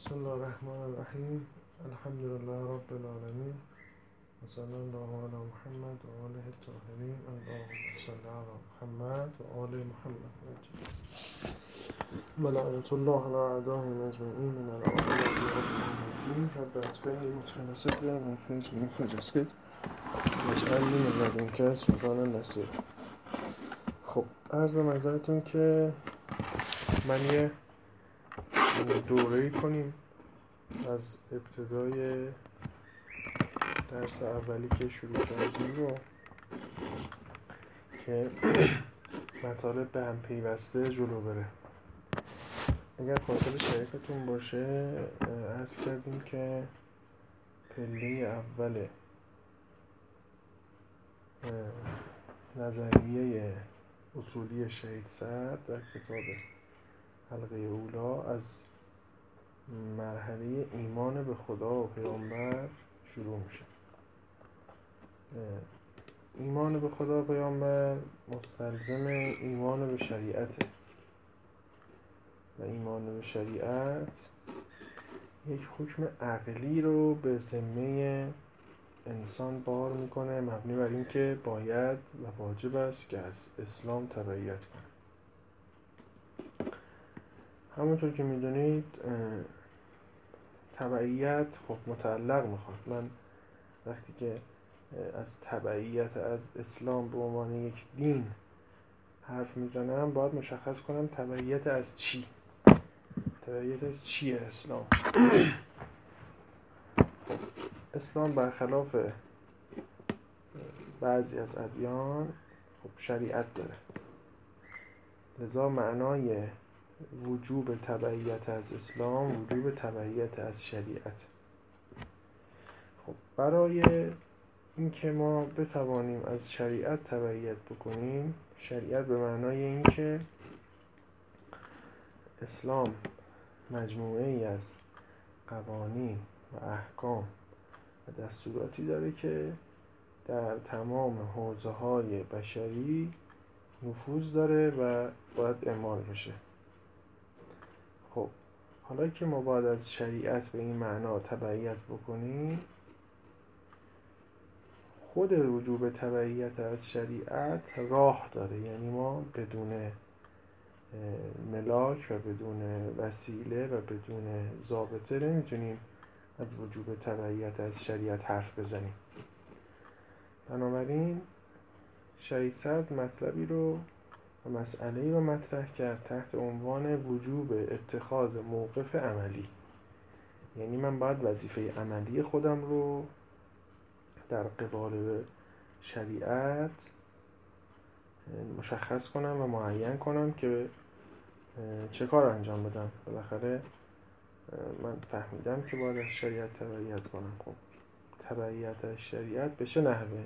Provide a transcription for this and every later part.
بسم الله الرحمن الرحیم. الحمد لله رب العالمین و صلی الله علی محمد و آله الطاهرین. اللهم صل علی محمد و آل محمد و لعنة الله علی اعدائهم اجمعین من العالمین والمؤمنین. رب ادخلنی مدخل صدق و اخرجنی مخرج صدق واجعلنی من لدنک سلطانا نصیرا. خب عرض به نظرتون که من یه دوره‌ای کنیم از ابتدای درس اولی که شروع کردیم رو که مطالب به هم پیوسته جلو بره. اگر خاطر شریفتون باشه عرض کردیم که پله اول نظریه اصولی شهید سعد در کتاب حلقه اولی از مرحله ایمان به خدا و پیامبر شروع میشه. ایمان به خدا و پیامبر مستلزم ایمان به شریعته و ایمان به شریعت یک حکم عقلی رو به ذمه انسان بار میکنه، مبنی بر این که باید و واجب است که از اسلام تبعیت کنه. همونطور که میدونید تبعیت خب متعلق میخواد. من وقتی که از تبعیت از اسلام به عنوان یک دین حرف میزنم باید مشخص کنم تبعیت از چی؟ تبعیت از چیه اسلام؟ خب اسلام برخلاف بعضی از ادیان خب شریعت داره، لذا معنای وجوب تبعیت از اسلام وجوب تبعیت از شریعت. خب برای اینکه ما بتوانیم از شریعت تبعیت بکنیم، شریعت به معنای اینکه اسلام مجموعه ای از قوانین و احکام و دستوراتی داره که در تمام حوزه‌های بشری نفوذ داره و باید اعمال بشه. خب حالا که ما باید از شریعت به این معنا تبعیت بکنیم، خود وجوب تبعیت از شریعت راه داره. یعنی ما بدون ملاک و بدون وسیله و بدون ضابطه نمیتونیم از وجوب تبعیت از شریعت حرف بزنیم. بنابراین شهید سعد مطلبی رو و مسئله‌ای رو مطرح کرد تحت عنوان وجوب اتخاذ موقف عملی. یعنی من باید وظیفه عملی خودم رو در قبال شریعت مشخص کنم و معین کنم که چه کار انجام بدم. بالاخره من فهمیدم که باید از شریعت تبعیت کنم. خب تبعیت از شریعت به چه نحوه؟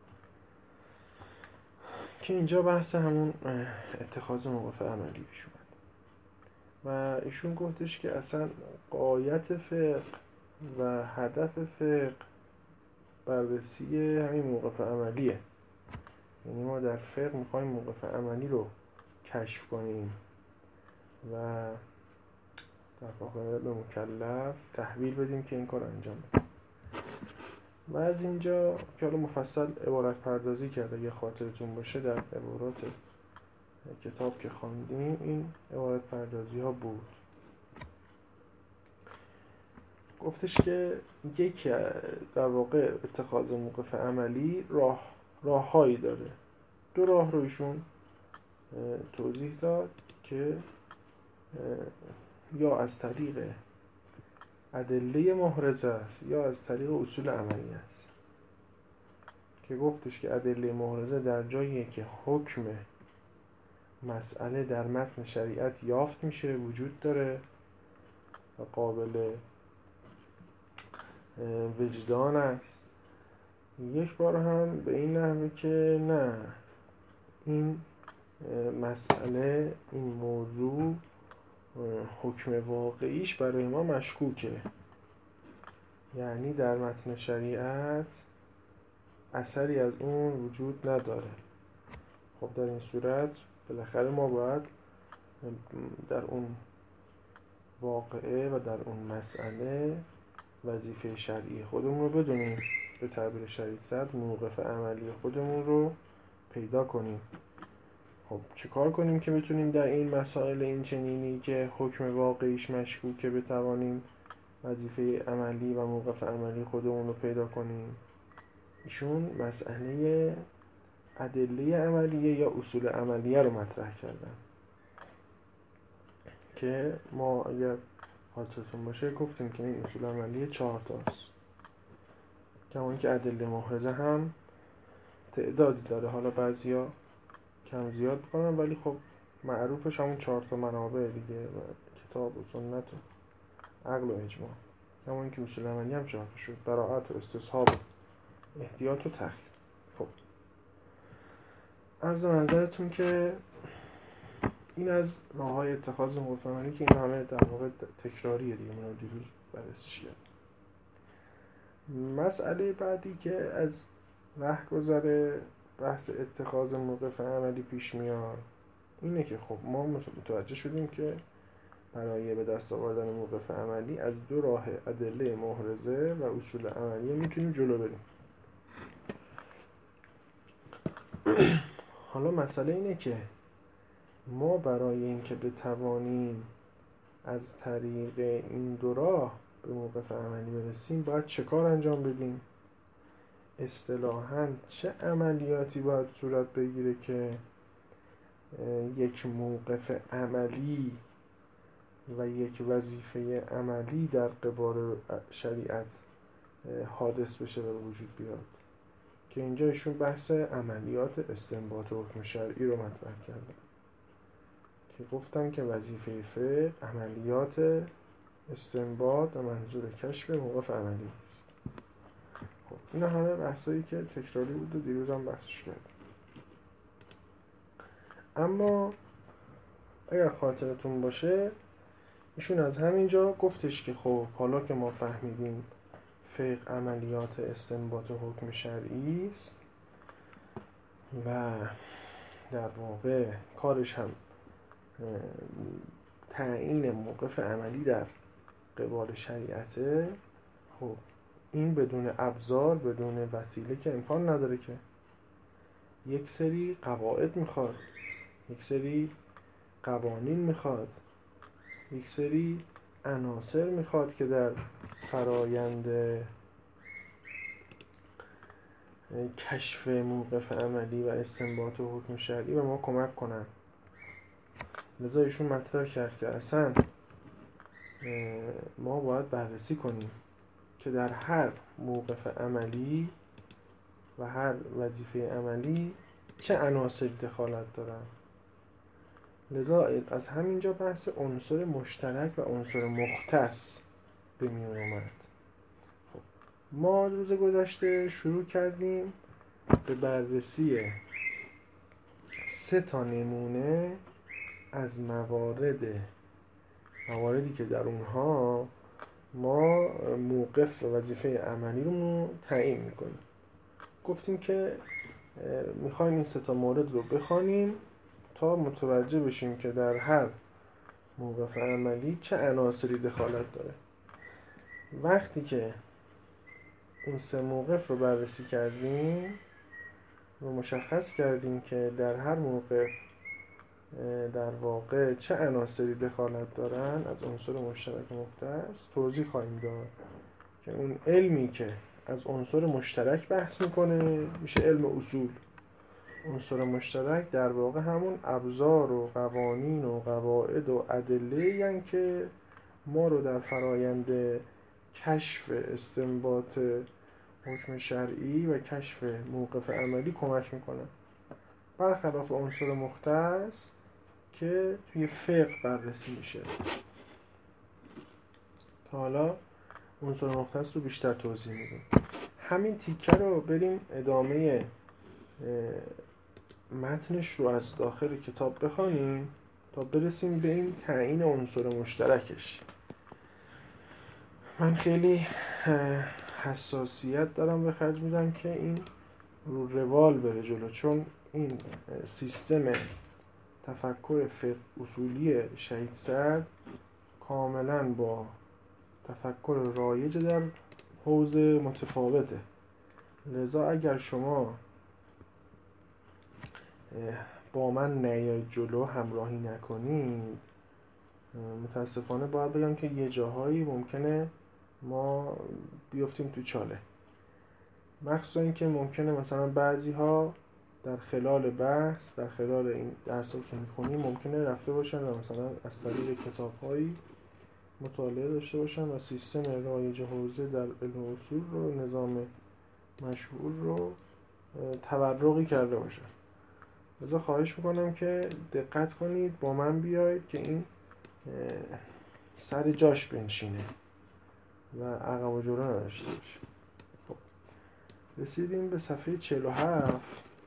که اینجا بحث همون اتخاذ موقف عملی پیش اومد و ایشون گفتش که اصلا غایت فقه و هدف فقه بررسی همین موقف عملیه. یعنی ما در فقه میخوایم موقف عملی رو کشف کنیم و در واقع به مکلف تحویل بدیم که این کار انجام بده. و از اینجا که حالا مفصل عبارت پردازی کرده، اگه خاطرتون باشه در عبارات کتاب که خواندیم این عبارت پردازی ها بود. گفتش که یک در واقع اتخاذ موقف عملی راههایی داره. دو راه رو ایشون توضیح داد که یا از طریق ادله محرزه است یا از طریق اصول عملی است. که گفتش که ادله محرزه در جاییه که حکم مسئله در متن شریعت یافت میشه، وجود داره و قابل وجدان است. یک بار هم به این نحوه که نه، این مسئله، این موضوع حکم واقعیش برای ما مشکوکه، یعنی در متن شریعت اثری از اون وجود نداره. خب در این صورت بالاخره ما باید در اون واقعه و در اون مسئله وظیفه شرعی خودمون رو بدونیم، به تعبیر شریعت صدر موقف عملی خودمون رو پیدا کنیم. خب چیکار کنیم که بتونیم در این مسائل این چنینی که حکم واقعیش مشکوکه بتوانیم وظیفه عملی و موقف عملی خودمون رو پیدا کنیم؟ ایشون مسئله ادله عملیه یا اصول عملیه رو مطرح کردن که ما اگر خاطرتون باشه گفتیم که این اصول عملیه 4 تاست، کما اینکه ادله محرزه هم تعدادی داره، حالا بعضیا کم زیاد میکنن ولی خب معروفش همون 4 تا منابع دیگه و کتاب و سنت و عقل و اجماع. کما اینکه اصول عملی هم 4 تا شد: براءت و استصحاب، احتیاط و تخییر. خب عرض منظرتون که این از راه‌های اتخاذ موقف عملی که این همه در واقع تکراریه دیگه، من دیروز بررسیش کردم. مسئله بعدی که از رهگذر بحث اتخاذ موقف عملی پیش میاد اینه که خب ما متوجه شدیم که برای به دست آوردن موقف عملی از 2 راه ادله محرزه و اصول عملیه میتونیم جلو بریم. حالا مسئله اینه که ما برای اینکه بتوانیم از طریق این 2 راه به موقف عملی برسیم باید چه کار انجام بدیم؟ اصطلاحاً چه عملیاتی باید صورت بگیره که یک موقف عملی و یک وظیفه عملی در قبال شریعت حادث بشه و وجود بیاد؟ که اینجا ایشون بحث عملیات استنباط و حکم شرعی رو مطرح کردن که گفتن که وظیفه فقه عملیات استنباط و منظور کشف موقف عملی است. خب اینا همه بحثایی که تکراری بود و دیروز هم بحثش کردیم. اما اگر خاطرتون باشه ایشون از همینجا گفتش که خب حالا که ما فهمیدیم فقه عملیات استنباط و حکم شرعی است و در واقع کارش هم تعیین موقف عملی در قبال شریعته، خب این بدون ابزار، بدون وسیله که امکان نداره که. یک سری قواعد میخواد، یک سری قوانین میخواد، یک سری عناصر میخواد که در فرایند کشف موقف عملی و استنباط و حکم شرعی به ما کمک کنن. لذا ایشون مطرح کرد که اصلا ما باید بررسی کنیم که در هر موقف عملی و هر وظیفه عملی چه عناصری دخالت دارن. لذا از همینجا بحث عنصر مشترک و عنصر مختص به میون اومد. خب ما روز گذشته شروع کردیم به بررسی 3 تا نمونه از مواردی که در اونها ما موقف و وظیفه عملی رو تعیین میکنیم. گفتیم که میخوایم این 3 تا مورد رو بخوانیم تا متوجه بشیم که در هر موقف عملی چه عناصری دخالت داره. وقتی که اون 3 موقف رو بررسی کردیم و مشخص کردیم که در هر موقف در واقع چه عناصری دخالت دارن از عنصر مشترک مختص، توضیح خواهیم داد که اون علمی که از عنصر مشترک بحث میکنه میشه علم اصول. عنصر مشترک در واقع همون ابزار و قوانین و قواعد و ادله یعنی که ما رو در فرایند کشف استنباط حکم شرعی و کشف موقف عملی کمک میکنه، برخلاف عنصر مختص که توی فقه بررسی میشه. تا حالا عنصر مختص رو بیشتر توضیح میدیم. همین تیکه رو بریم ادامه متنش رو از داخل کتاب بخوانیم تا برسیم به این تعیین عنصر مشترکش. من خیلی حساسیت دارم به خرج میدم که این رو روال بره جلو، چون این سیستم تفکر فقه اصولی شهید صدر کاملا با تفکر رایج در حوزه متفاوته. لذا اگر شما با من نیاید جلو، همراهی نکنید، متاسفانه باید بگم که یه جاهایی ممکنه ما بیفتیم تو چاله. مخصوصا این که ممکنه مثلا بعضی ها در خلال بحث، در خلال این درس‌ها که می‌خونیم ممکنه رفته باشن و مثلا از طریق کتاب‌هایی مطالعه داشته باشن و سیستم رایج حوزه در علم اصول رو، نظام مشهور رو تبرقی کرده باشن. لذا خواهش میکنم که دقت کنید، با من بیاید که این سر جاش بنشینه و عقب و جلو نداشته باشه. خب رسیدیم به صفحه 47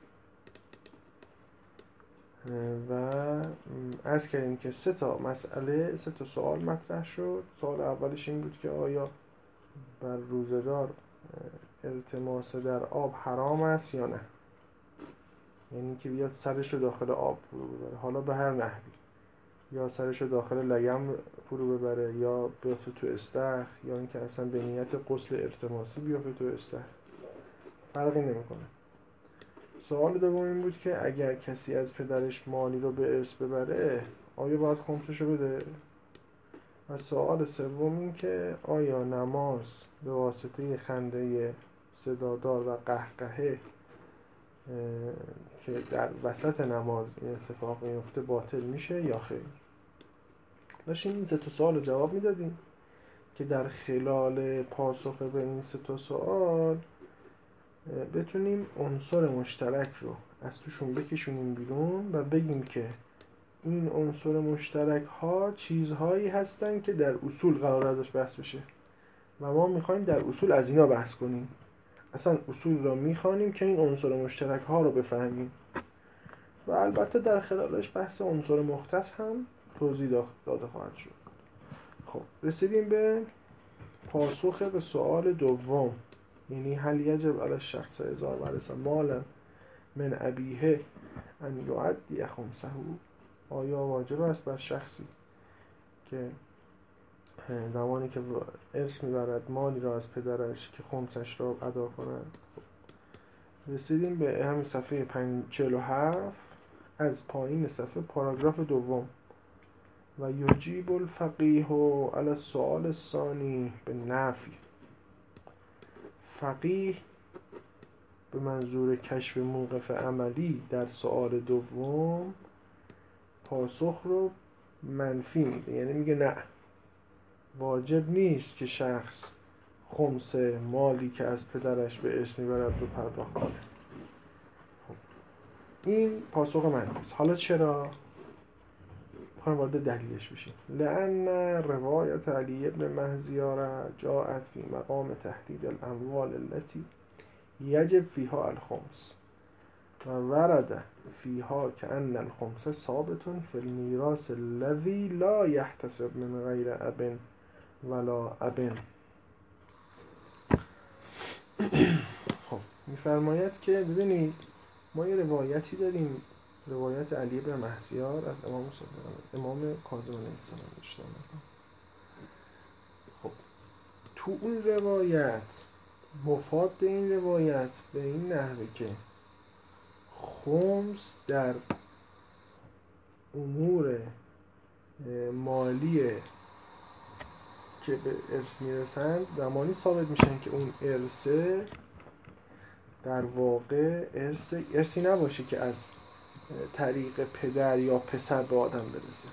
و عرض کردیم که 3 تا سوال مطرح شد. سوال اولش این بود که آیا بر روزه‌دار التماس در آب حرام است یا نه، یعنی که بیاد سرش رو داخل آب فرو ببره، حالا به هر نحوی، یا سرش رو داخل لگم فرو ببره یا بیافته تو استخر، یا اینکه اصلا به نیت غسل التماسی بیافته تو استخر، فرقی نمیکنه. سوال دوم این بود که اگر کسی از پدرش مالی رو به ارث ببره آیا باید خمسش رو بده؟ و سوال سوم این که آیا نماز به واسطه خنده صدادار و قهقهه که در وسط نماز این اتفاق میفته باطل میشه یا خیر؟ داشتیم این 3 تا سوال رو جواب میدادیم که در خلال پاسخ به این 3 تا سوال بتونیم عنصر مشترک رو از توشون بکشونیم بیرون و بگیم که این عنصر مشترک ها چیزهایی هستن که در اصول قرار ازش بحث بشه و ما میخوایم در اصول از اینا بحث کنیم. اصلا اصول را میخوانیم که این عنصر مشترک ها رو بفهمیم و البته در خلالش بحث عنصر مختص هم توضیح داده خواهد شد. خب رسیدیم به پاسخ به سوال دوم، یعنی هل یجب علی الشخص اذا ورث مالا من ابیه ان یؤدی خمسه، آیا واجب است بر شخصی که زمانی که ارث میبرد مالی را از پدرش که خمسش را ادا کند؟ رسیدیم به همین صفحه 47 از پایین صفحه پاراگراف دوم. و یجیب الفقیه علی السؤال الثانی بالنفی. فقیه به منظور کشف موقف عملی در سؤال دوم پاسخ رو منفی میده، یعنی میگه نه، واجب نیست که شخص خمس مالی که از پدرش به ارث میبرد رو پرداخت کنه. خب این پاسخ منفی است. حالا چرا؟ میخوایم وارد دلیلش بشیم. لأن روایت علی ابن مهزیار جاءت فی مقام تحدید الاموال التي یجب فیها الخمس و ورد فیها کأن الخمس ثابت فی المیراث الذی لا یحتسب من غیر اب ولا اب. خب میفرماید که ببینید ما یه روایتی داریم، روایت علی بن مهزیار از امام کاظم علیه السلام داشته. خب تو اون روایت مفاد این روایت به این نحوه که خمس در امور مالی که به ارث میرسند زمانی ثابت میشن که اون ارثه در واقع ارثی نباشه که از طریق پدر یا پسر به آدم برسه.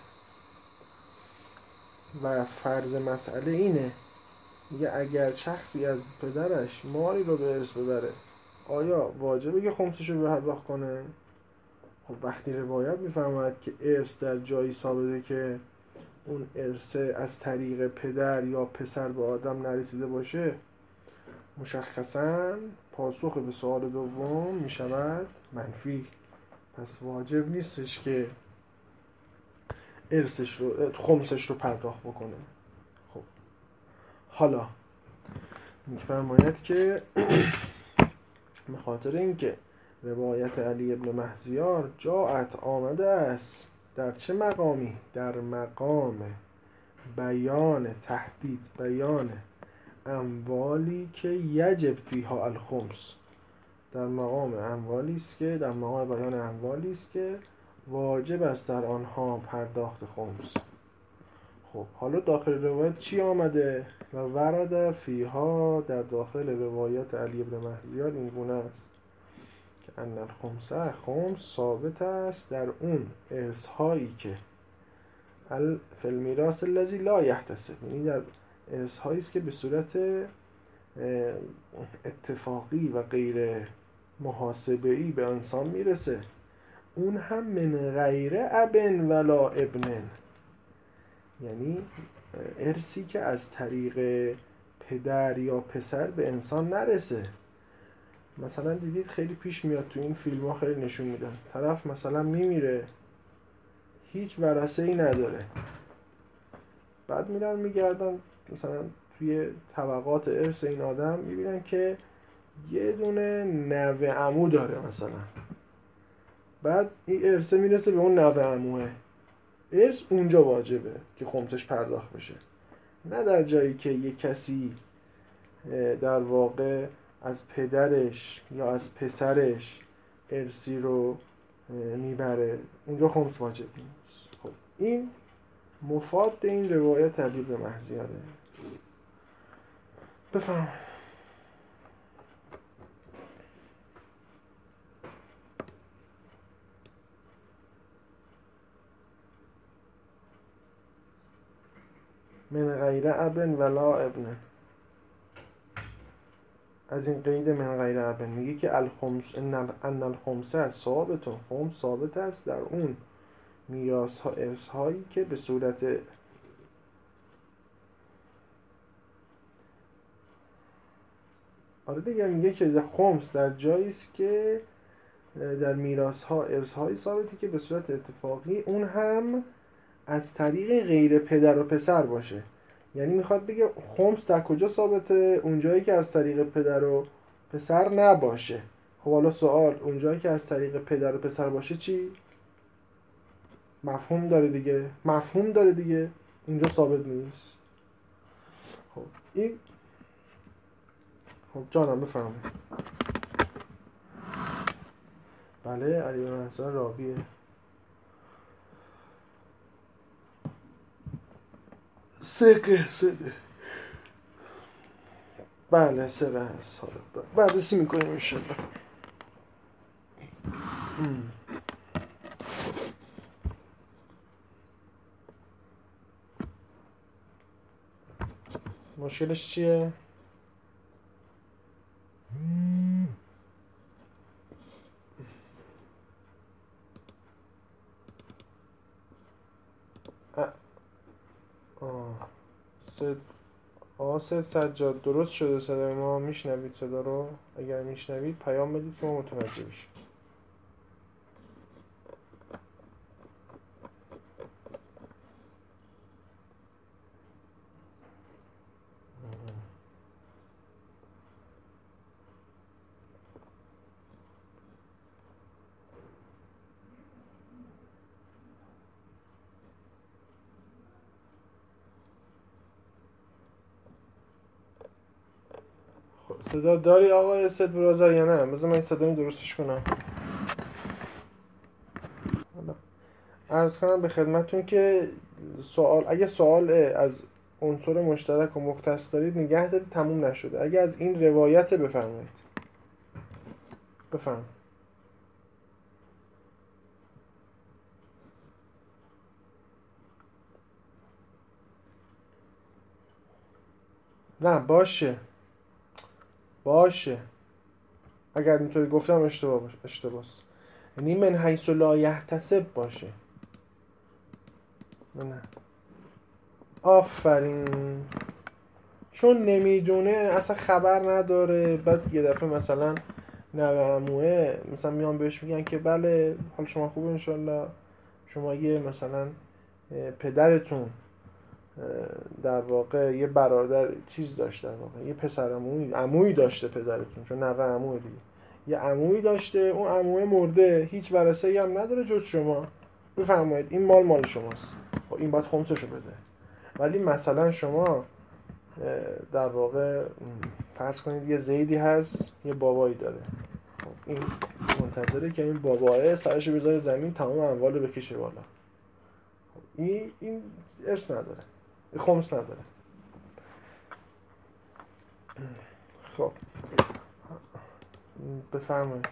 و فرض مسئله اینه، میگه اگر شخصی از پدرش مالی رو به ارث ببره آیا واجبه که خمسش رو پرداخت کنه؟ خب وقتی روایت میفرماید که ارث در جایی ثابته که اون ارث از طریق پدر یا پسر به آدم نرسیده باشه، مشخصاً پاسخ به سوال دوم میشود منفی. پس واجب نیستش که ارثش رو خمسش رو پرداخت بکنه. خب حالا میفرماید که به خاطر اینکه روایت علی ابن مهزیار جاءت آمده است در چه مقامی؟ در مقام بیان تحدید، بیان اموالی که یجب فیها الخمس، در مقام اموالی است که در مقام بیان اموالی است که واجب است در آنها پرداخت خمس. خب حالا داخل روایت چی آمده؟ و ورد فیها، در داخل روایت علی بن مهدیار این گونه است که ان الخمسه، خمس ثابت است در اون ارث‌هایی که فی المیراث الذی لا یحتسب، یعنی در ارث‌هایی است که به صورت اتفاقی و غیر محاسبه‌ای به انسان میرسه، اون هم من غیر اب ولا ابن، یعنی ارثی که از طریق پدر یا پسر به انسان نرسه. مثلا دیدید خیلی پیش میاد تو این فیلم ها، خیلی نشون میدن طرف مثلا میمیره هیچ ورثه ای نداره، بعد میرن میگردن مثلا توی طبقات ارث این آدم میبینن که یه دونه نوه عمو داره مثلا، بعد این ارثه میرسه به اون نوه عموه، ارث اونجا واجبه که خمسش پرداخت بشه، نه در جایی که یه کسی در واقع از پدرش یا از پسرش ارثی رو میبره، اونجا خمس واجب نیست. خب این مفاد این روایت علی بن مهدیاره. بفهم. من غیر اب ولا ابن، از این قید من غیر اب میگه که الخمس ان الخمسه ثابت، خمس ثابت است در اون میراث ها، ارث هایی که به صورت آره دیگه، میگه که خمس در جایی است که در میراث ها ارث هایی ثابتی که به صورت اتفاقی، اون هم از طریق غیر پدر و پسر باشه. یعنی میخواد بگه خمس در کجا ثابته؟ اونجایی که از طریق پدر و پسر نباشه. خب حالا سوال، اونجایی که از طریق پدر و پسر باشه چی؟ مفهوم داره دیگه، مفهوم داره دیگه، اینجا ثابت نیست. خب این خب جانم بفرمایید. بله علی بن مهدیار راویه. سقه بله سقه هست، حالا بررسی میکنیم انشالله. مشکلش چیه؟ سید سجاد درست شده صدای ما؟ میشنوید صدا رو؟ اگر میشنوید پیام بدید که ما متوجه بشیم. صدا داری آقای سید برازر یا نه؟ بذار من این صدا رو درستش کنم. عرض کنم به خدمتون که اگه سوال از عنصر مشترک و مختص دارید نگه دارید، تموم نشده. اگه از این روایت بفرمایید. بفرمایید. نه باشه اگر اینطوری گفتم اشتباس، یعنی من حیث لا یحتسب باشه. نه آفرین، چون نمیدونه، اصلا خبر نداره، بعد یه دفعه مثلا نوه عموه مثلا میان بهش میگن که بله حال شما خوبه انشالله، شما یه مثلا پدرتون در واقع یه برادر چیز داشته، در واقع یه پسر عمویی داشته پدرتون، چون نوه عموه دیگه، یه عمویی داشته، اون عموه مرده، هیچ ورثه‌ای هم نداره جز شما، بفرمایید این مال شماست، این باید خمسشو بده. ولی مثلا شما در واقع فرض کنید یه زیدی هست یه بابایی داره، خب این منتظره که این باباه سرشو بذاره زمین تمام اموالو بکشه بالا. خب این ارث نداره، خمس نداره. خب بفرمایید.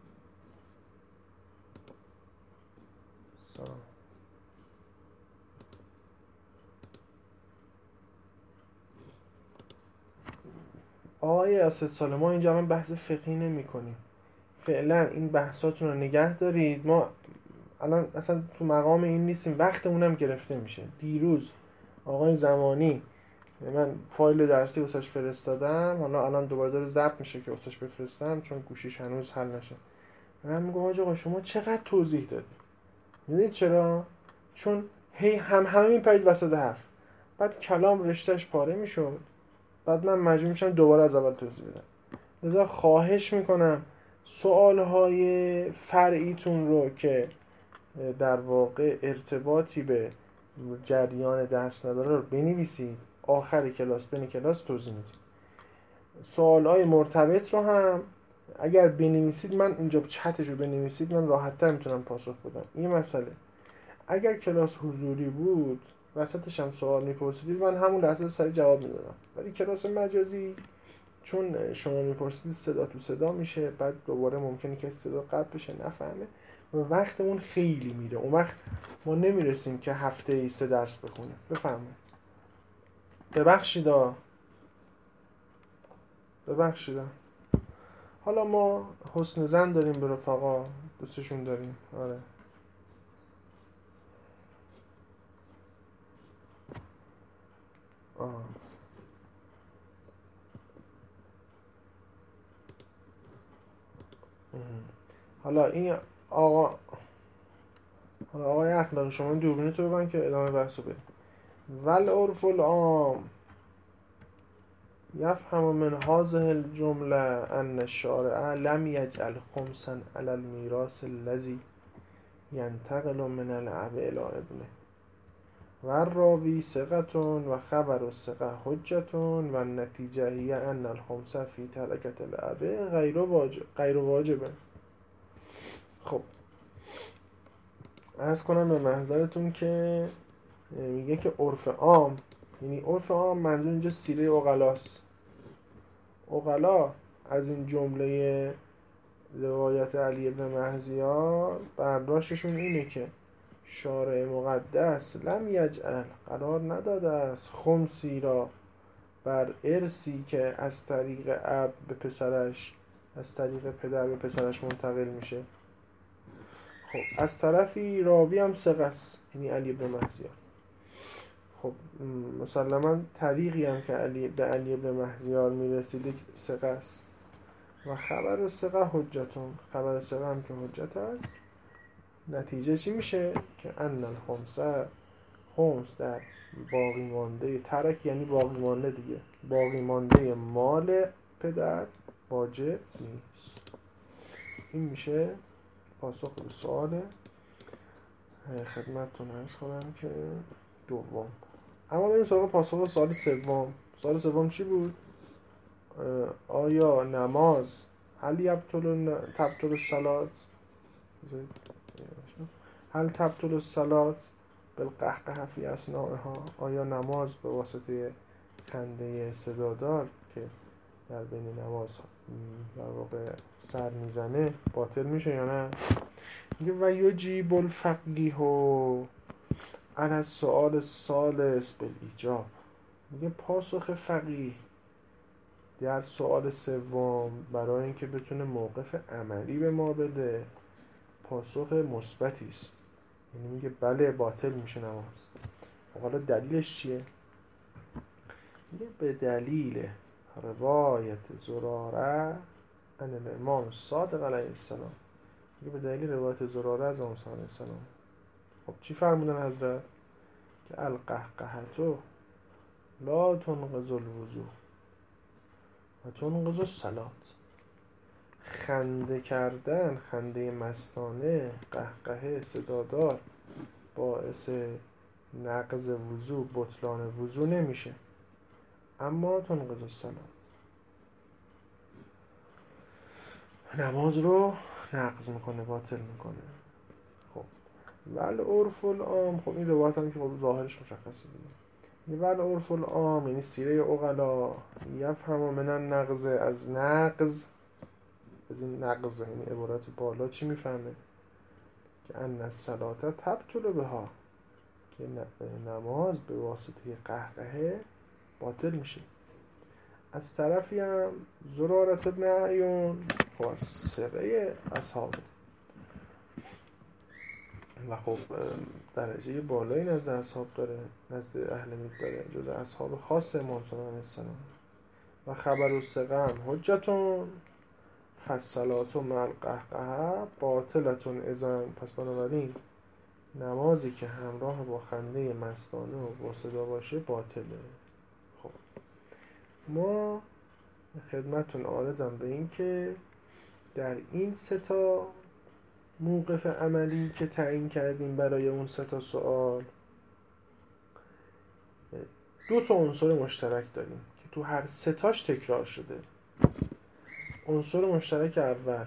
آقای اسدسال، ما اینجا من بحث فقهی نمی کنیم، فعلا این بحثاتون رو نگه دارید. ما الان اصلا تو مقام این نیستیم، وقتمونم گرفته میشه. دیروز آقای زمانی من فایل درسی واسش فرستادم، حالا الان دوباره داره ضبط میشه که واسش بفرستم چون گوشیش هنوز حل نشه. من میگم آقا شما چقدر توضیح دادی؟ میدونید چرا؟ چون هی همه میپرید وسط حرف، بعد کلام رشتهش پاره میشد، بعد من مجبور میشم دوباره از اول توضیح بدم. لذا خواهش میکنم سوالهای فرعیتون رو که در واقع ارتباطی به جریان درس نداره رو بنویسید، آخر کلاس بین کلاس توضیح میدیم. سوالهای مرتبط رو هم اگر بنویسید، من اینجا چتش رو بنویسید، من راحت‌تر میتونم پاسخ بدم. این مسئله اگر کلاس حضوری بود وسطش هم سوال میپرسیدید، من همون لحظه سریع جواب میدادم. ولی کلاس مجازی چون شما میپرسید صدا تو صدا میشه، بعد دوباره ممکنه که صدا قطع بشه نفهمه و وقتمون خیلی میره. اون وقت ما نمیرسیم که هفته 3 درس بخونیم. بفرمایید. ببخشید. حالا ما حسن زن داریم به رفقا، دوستشون داریم. آره آه. حالا این آقای اخلاقی، شما این دوربینتو ببند که ادامه بحثو بریم. والعرف العام یفهم من هذه الجمله ان الشارع لم یجعل خمسا علی المیراث الذی ینتقل من الاب الی ابنه و الراوی ثقة و خبر الثقة حجة و النتیجه هی ان الخمس فی ترکت الاب غیر واجب. خب عرض کنم به محضرتون که میگه که عرف عام، یعنی عرف عام منظور اینجا سیره عقلاست. عقلا از این جمله روایت علی ابن مهزیار برداشتشون اینه که شارع مقدس لم یجعل، قرار نداده است، خمسی را بر ارثی که از طریق اب به پسرش، از طریق پدر به پسرش منتقل میشه. خب از طرفی راوی هم ثقه است، یعنی علی ابن مهزیار. خب مسلما طریقی هم که به علی ابن مهزیار میرسیده ثقه است. و خبر ثقه حجتون، خبر ثقه هم که حجت است. نتیجه چی میشه؟ که ان خمس در باقی مانده ترک، یعنی باقی مانده دیگه، باقی مانده مال پدر واجب نیست. این میشه پاسخ به سوال خدمتتون عرض کنم که دوم. اما بریم سراغ پاسخ به سوال سوم. سوال سوم چی بود؟ آیا نماز تبطل الصلاة هل تبطل الصلاة بالقهقه فی اثنائها؟ آیا نماز به واسطه خنده صدادار که در بین نماز در واقع سر میزنه باطل میشه یا نه؟ میگه و یجیب الفقیه علی السؤال الثالث بالایجاب. میگه پاسخ فقیه در سوال سوم برای اینکه بتونه موقف عملی به ما بده پاسخ مثبتی است، یعنی میگه بله باطل میشه نماز. حالا دلیلش چیه؟ میگه به دلیل روایت زراره عن الامام صادق علیه السلام. میگه به دلیل روایت زراره از امام صادق علیه السلام. خب چی فرمودن حضرت؟ که القهقهة لا تنقض الوضو و تنقض الصلاة. خنده کردن، خنده مستانه، قهقهه صدادار باعث نقض وضو بطلان وضو نمیشه، اما تنقض الصلاة نماز رو نقض میکنه، باطل میکنه. خب ول عرف العام، خب این روایت هم که خب ظاهرش مشخصه دیگه. ول عرف العام یعنی سیره عقلا یفهم من النقض، از نقض، از این نقض یعنی عبارت بالا چی میفهمه؟ که ان الصلاة تبطل بها، که نماز به واسطه قهقهه باطل میشه. از طرفی هم زرارت ابن اعیون خب از ثقه اصحابه و خب درجه بالایی نزد اصحاب داره، نزد اهل بیت داره، جز اصحاب خاص امام صلی الله علیه السلام. و خبر الثقه هم حجتون فالصلاة مع القهقه باطلتون اذن، پس بنابراین نمازی که همراه با خنده مستانه و با صدا باشه باطله. خب ما خدمتون عارضم به این که در این سه تا موقف عملی که تعیین کردیم برای اون سه تا سوال، دو تا عنصر مشترک داریم که تو هر سه تاش تکرار شده. عنصر مشترک اول،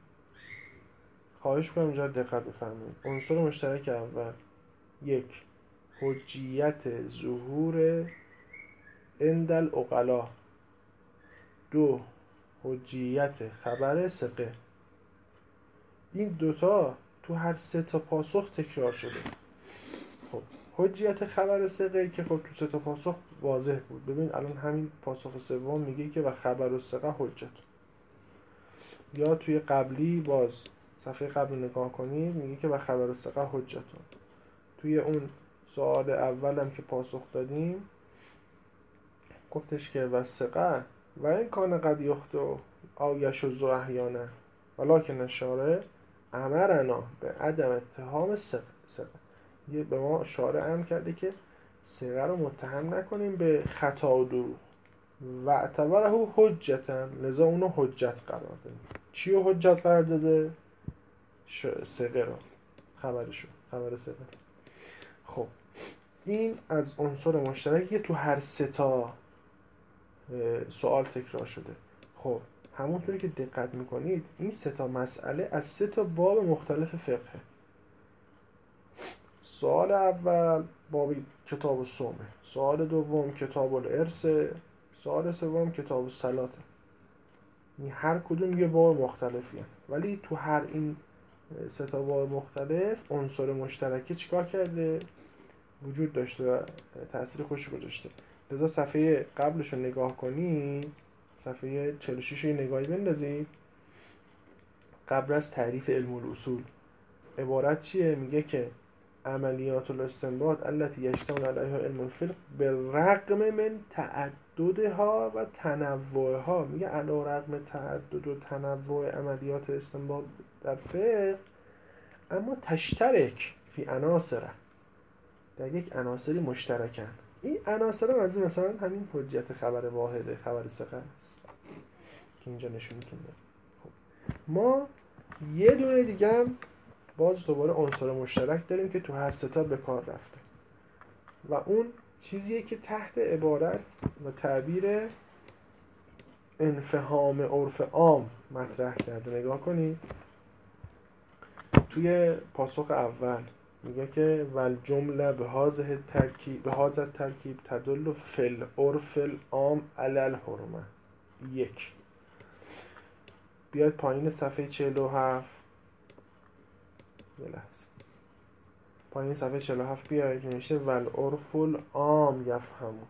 خواهش کنم اینجا دقت بفرمایید، عنصر مشترک اول، یک، حجیت ظهور عند العقلا، دو، حجیت خبر ثقه. این دوتا تو هر سه تا پاسخ تکرار شده. خب حجیت خبر ثقه که خب تو سه تا پاسخ واضح بود. ببین الان همین پاسخ سوم میگه که و خبر الثقه حجت. یا توی قبلی باز صفحه قبل نگاه کنید میگه که و خبر الثقه حجتون. توی اون سوال اول هم که پاسخ دادیم گفتش که و ثقه و این کان قد یخطئ او یشذ احیانا ولکن الشارع امرنا به عدم اتهام ثقه. یه به ما شارع امر کرده که ثقه رو متهم نکنیم به خطا و دروغ و اعتبره حجتا، لذا اونو حجت قرار دادیم. چی رو حجت قرار داده؟ ثقه رو، خبرشو، خبر ثقه. خب این از عنصر مشترکی تو هر سه تا سوال تکرار شده. خب همونطوری که دقت میکنید این سه تا مسئله از سه تا باب مختلف فقهه. سوال اول باب کتاب الصوم، سوال دوم کتاب الارث، سوال سوم کتاب الصلاه. این هر کدوم یه باب مختلفی هست، ولی تو هر این سه تا باب مختلف عنصر مشترکی چیکار کرده؟ وجود داشته و تأثیر خوش گذاشته. لذا صفحه قبلش رو نگاه کنید، صفحه 46 رو نگاهی بندازید. قبل از تعریف علم الاصول عبارت چیه؟ میگه که عملیات الاستنباط التي یشتمل علیها علم الفقه بالرغم من تعددها و تنوعها. میگه علی رغم تعدد و تنوع عملیات استنباط در فقه، اما تشترک فی عناصره، در یک عناصری مشترکن. این عناصر منظور مثلا همین حجیت خبر واحده، خبر ثقه است که اینجا نشونتون میده. خب ما یه دونه دیگه هم باز دوباره عنصر مشترک داریم که تو هر سه تا به کار رفته و اون چیزیه که تحت عبارت و تعبیر انفهام عرف عام مطرح کرده. نگاه کنید توی پاسخ اول میگه که ول جمله به هذا الترکیب تدل فی العرف العام علی الحرمه. یک، بیاید پایین صفحه 47، یه لحظه پایین صفحه 47 بیاید، نوشته ول عرف العام یفهمو.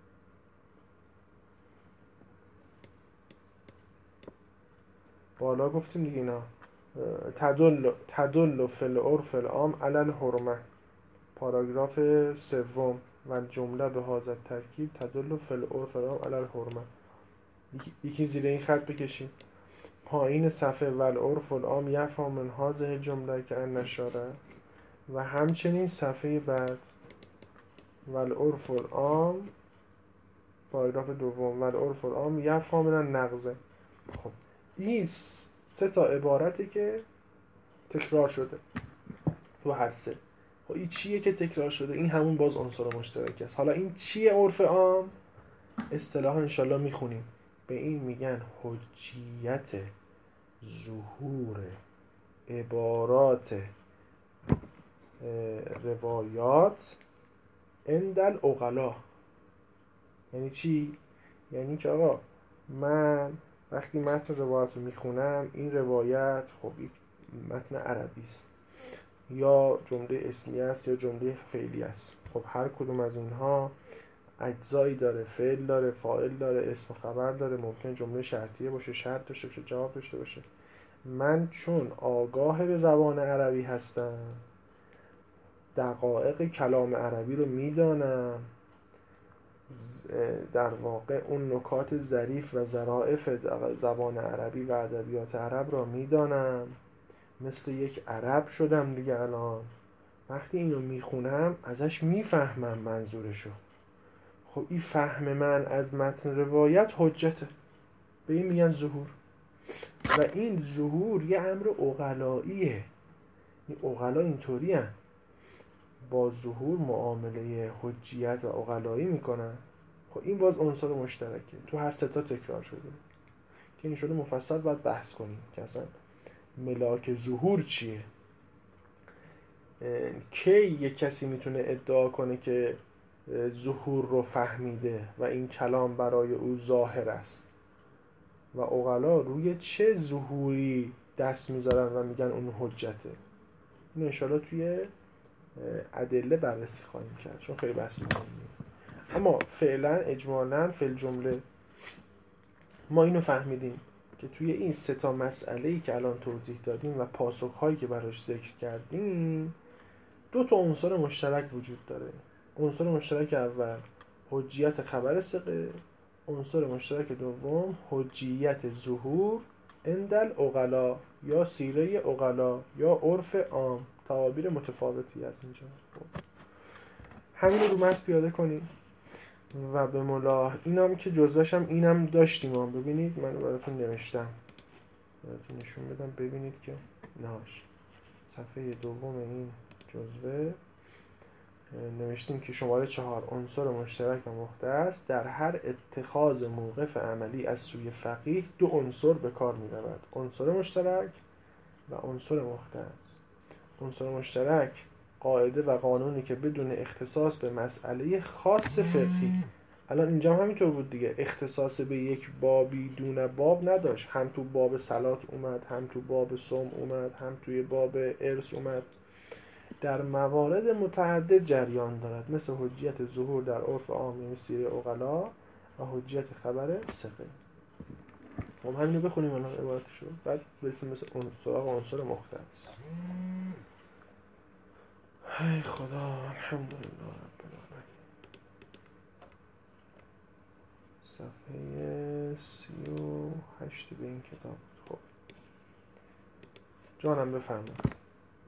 بالا گفتیم دیگه اینا تدل فی العرف العام علی الحرمه. پاراگراف سوم و جمله به هذا الترکیب تدل فی العرف العام علی الحرمه. یکی زیر این خط بکشید پایین صفحه و العرف العام یفهم من هذه جمله که ان الشارع، و همچنین صفحه بعد و العرف العام پاراگراف دوم و العرف العام یفهم من النقض. خب این سه تا عبارتی که تکرار شده تو هر سه. خب این چیه که تکرار شده؟ این همون باز عنصر مشترک است. حالا این چیه عرف عام؟ اصطلاحا انشالله میخونیم، به این میگن حجیت ظهور عبارات روایات عند العقلا. یعنی چی؟ یعنی که آقا من وقتی متن روایت رو میخونم، این روایت خب یک متن عربی است، یا جمله اسمی است یا جمله فعلی است. خب هر کدوم از اینها اجزایی داره، فعل داره، فاعل داره، اسم خبر داره، ممکن جمله شرطیه باشه، شرط داشته باشه، جواب داشته باشه. من چون آگاه به زبان عربی هستم، دقایق کلام عربی رو میدانم، در واقع اون نکات ظریف و ظرافت زبان عربی و ادبیات عرب را میدانم، مثل یک عرب شدم دیگه. الان وقتی اینو میخونم ازش میفهمم منظورشو. خب این فهم من از متن روایت حجته، به این میگن ظهور. و این ظهور یه امر عقلاییه. این عقلا اینطوری هن، با ظهور معامله حجیت و عقلایی میکنن. خب این باز عنصر مشترکه، تو هر ستا تکرار شده که این شده مفصل باید بحث کنیم که اصلا ملاک ظهور چیه. کی یک کسی میتونه ادعا کنه که ظهور رو فهمیده و این کلام برای او ظاهر است، و عقلا روی چه ظهوری دست میذارن و میگن اون حجته؟ این انشالله توی ادله بررسی خواهیم کرد، چون خیلی بحث مهمیه. اما فعلا اجمالا فی الجمله ما اینو فهمیدیم که توی این سه تا مسئله‌ای که الان توضیح دادیم و پاسخ‌هایی که براش ذکر کردیم، دو تا عنصر مشترک وجود داره. عنصر مشترک اول حجیت خبر ثقه، عنصر مشترک دوم حجیت ظهور عند العقلا یا سیره عقلا یا عرف عام. تعابیر متفاوتی از اینجا. همین رو متن پیاده کنیم و به ملاح اینم که جزوه‌شم اینم داشتیم. ببینید من براتون نوشتم، براتون نشون بدم ببینید که نهاش صفحه دوم این جزوه نوشتیم که شماره 4 عنصر مشترک و مختص در هر اتخاذ موقف عملی از سوی فقیه دو عنصر به کار می رود: عنصر مشترک و عنصر مختص. عنصر مشترک قاعده و قانونی که بدون اختصاص به مسئله خاص فقهی، الان اینجا هم همینطور بود دیگه، اختصاص به یک بابی دون باب نداشت، هم تو باب صلات اومد، هم تو باب صوم اومد، هم توی باب ارث اومد، در موارد متعدد جریان دارد، مثل حجیت ظهور در عرف عام یعنی سیره عقلا و حجیت خبر ثقه. ما همینو بخونیم الان عبارتشو، بعد برسیم مثل سراغ عنصر مختص. ای خدا، الحمدلله رب العالمین. صفحه 38 به این کتاب. خب جانم بفرمایید.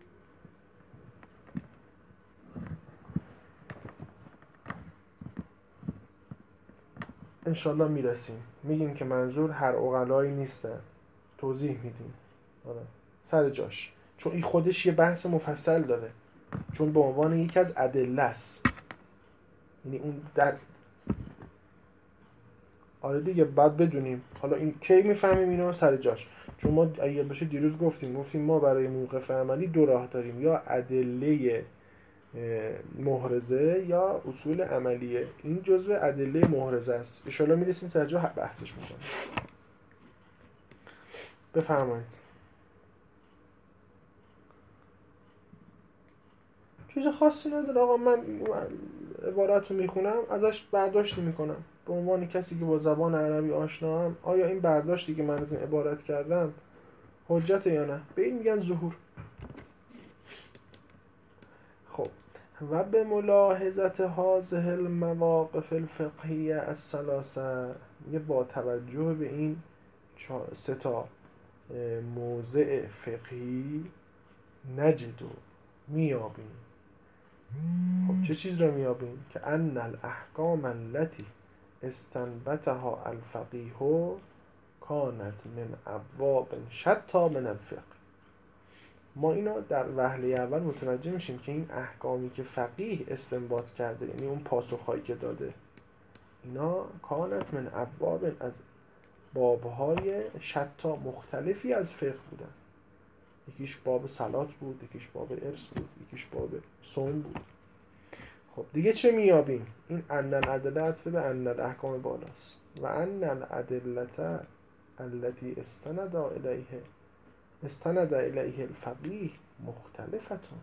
انشالله میرسیم، میگیم که منظور هر عقلایی نیستن، توضیح میدیم سر جاش، چون این خودش یه بحث مفصل داره، چون به عنوان یکی از ادله است. یعنی اون در آره دیگه بعد بدونیم حالا این کی میفهمیم اینو سر جاش. چون ما اگه باشه دیروز گفتیم ما برای موقف عملی دو راه داریم، یا ادله محرزه یا اصول عملیه. این جزء ادله محرزه است، ان شاءالله میرسیم سر جا بحثش میکنیم. بفرمایید. چیز خاصی نداره آقا، من عبارت رو میخونم ازش برداشت میکنم به عنوان کسی که با زبان عربی آشنام. آیا این برداشتی که من از این عبارت کردم حجت یا نه؟ به این میگن ظهور. خب و به ملاحظت هذه المواقف الفقهیه الثلاثه، یه با توجه به این سه تا موضع فقهی نجد و میابیم. خب چه چیز رو میابیم؟ که ان الاحکام التي استنبتها الفقیه کانت من ابواب شتی من الفقه. ما اینا در وهله اول متوجه میشیم که این احکامی که فقیه استنباط کرده، یعنی اون پاسخهایی که داده، اینا کانت من ابواب، از بابهای شتا مختلفی از فقه بودن. یکیش باب صلات بود، یکیش باب ارث بود، یکیش باب صوم بود. خب دیگه چه میابیم؟ این ان الادله عطف به ان الاحکام بالاست و ان الادله التي استند الیه الفقیه مختلفتون.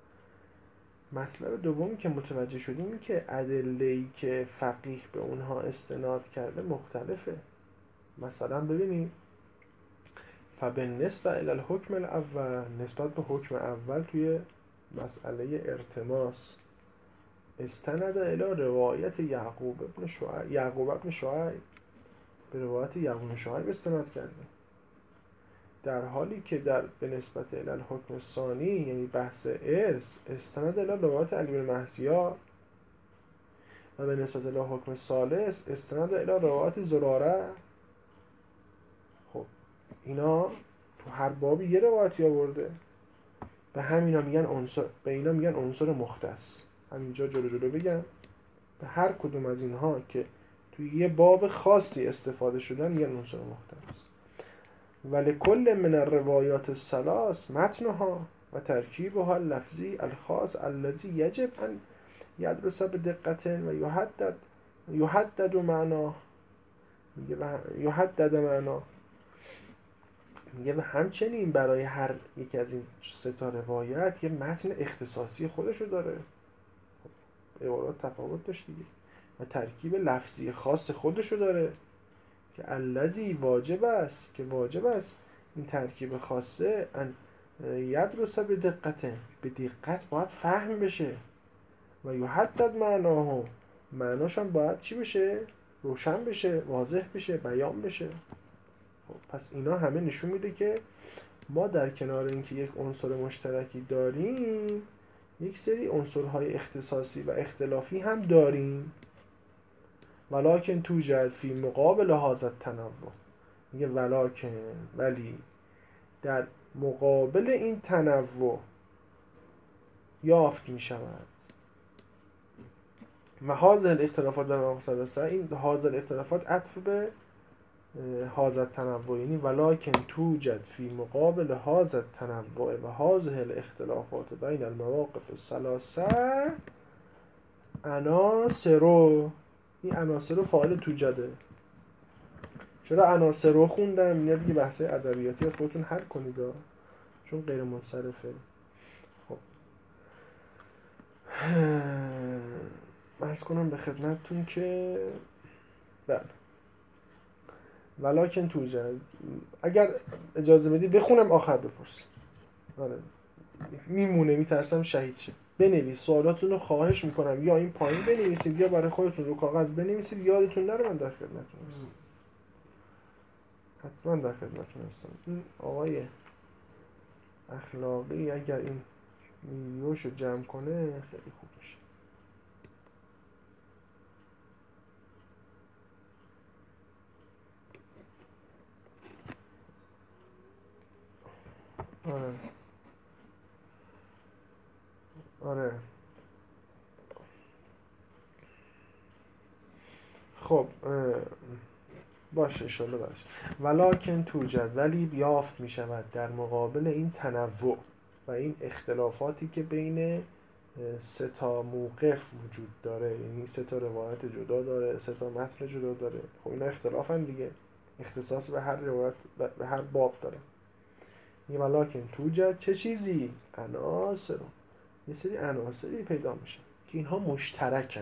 مطلب دومی که متوجه شدیم این که ادله‌ای که فقیه به اونها استناد کرده مختلفه. مثلا ببینیم فبالنسبه الی الحکم الاول، نسبت به حکم اول توی مسئله ارتماس، استند الی روایت یعقوب ابن شعیب، به روایت یعقوب بن شعیب استناد کرده، در حالی که به نسبت الی الحکم الثانی، یعنی بحث ارث، استند الی روایت علی بن مهسیار، و به نسبت الی حکم ثالث استند الی روایت زراره. خب اینا تو هر بابی یه روایتی آورده. به اینا میگن عنصر مختص. همینجا جلو بگم به هر کدوم از اینها که توی یه باب خاصی استفاده شدن میگن عنصر مختص. ولکل من الروایات الثلاث متنها و ترکیبها اللفظی الخاص الذی یجب ان یدرس بدقت و یحدد معناه. میگه و همچنین برای هر یک از این سه تا روایت یه متن اختصاصی خودشو داره. خب عبارات تفاوت داشت دیگه. و ترکیب لفظی خاص خودشو داره که الذی واجب است این ترکیب خاصه ان یدرس به دقت باید فهم بشه و یحدد معناش هم باید چی بشه؟ روشن بشه، واضح بشه، بیان بشه. خب پس اینا همه نشون میده که ما در کنار اینکه یک عنصر مشترکی داریم، یک سری عنصرهای اختصاصی و اختلافی هم داریم. ولکن توجد فی مقابل هذا التنوع، میگه ولی در مقابل این تنوع یافت میشود. و هذا الاختلافات در مقابل این هذا الاختلافات عطف به هذا التنوع، یعنی ولکن توجد فی مقابل هذا التنوع و هذه الاختلافات بین المواقف الثلاثه عناصر. این عناصر فاعل توجده. چرا عناصر رو خوندم؟ میاد دیگه بحث ادبیاتی خودتون حل کنید چون غیر منصرفه. خب عرض کنم به خدمتتون که بله ولکن توجد، اگر اجازه بدی بخونم آخر بپرس. آره میمونه، میترسم شهید شه. بنویس سوالاتون رو، خواهش میکنم یا این پایین بنویسید یا برای خودتون رو کاغذ بنویسید. یادتون نره من در خدمتتون هستم. حتما در خدمتتون هستم. این آقای اخلاقی اگر این ویدیوشو جمع کنه خیلی خوب میشه. آره خب باشه انشالله باشه. ولکن توجد، ولی یافت می شود در مقابل این تنوع و این اختلافاتی که بین سه تا موقف وجود داره، یعنی سه تا روایت جدا داره، سه تا متن جدا داره. خب اینا اختلافن دیگه، اختصاص به هر روایت به هر باب داره. این ولکن توجد چه چیزی؟ عناصر، یه سری عناصری پیدا میشه که اینها مشترکن.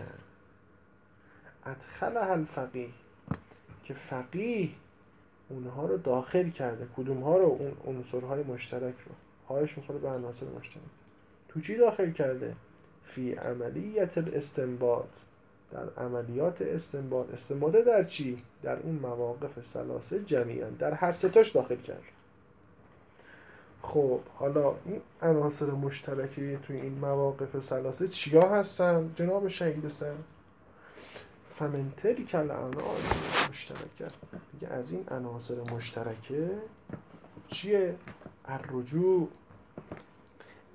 ادخلها الفقیه، که فقیه اونها رو داخل کرده. کدوم ها رو؟ اون عنصرهای مشترک رو. هایش میخوره به عناصر مشترک. تو چی داخل کرده؟ فی عملیت الاستنباط، در عملیات استنباط. استنباط در چی؟ در اون مواقف ثلاثه جمیعا، در هر ستاش داخل کرده. خب حالا این عناصر مشترکی توی این مواقف ثلاثه چیا هستن جناب شهید سر؟ فمن تلک العناصر مشترکه، میگه از این عناصر مشترکه چیه؟ الرجوع